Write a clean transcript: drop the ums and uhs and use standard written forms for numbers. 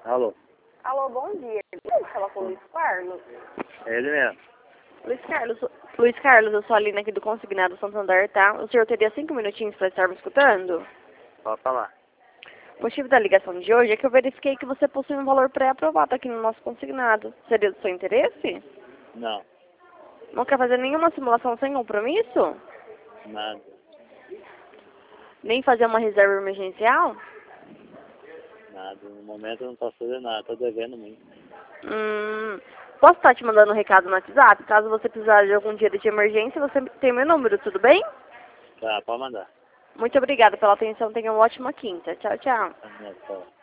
Alô? Alô, bom dia. Vamos falar com o Luiz Carlos? É ele mesmo. Luiz Carlos, eu sou a Aline aqui do Consignado Santander, tá? O senhor teria 5 minutinhos para estar me escutando? Pode falar. O motivo da ligação de hoje é que eu verifiquei que você possui um valor pré-aprovado aqui no nosso consignado. Seria do seu interesse? Não, Não quer fazer nenhuma simulação sem compromisso? nada. Nem fazer uma reserva emergencial? Nada. No momento eu não posso fazer nada, tô devendo muito. Posso estar te mandando um recado no WhatsApp? Caso você precisar de algum dia de emergência, você tem meu número, tudo bem? Tá, pode mandar. Muito obrigada pela atenção. Tenha uma ótima quinta. Tchau, tchau. Tá,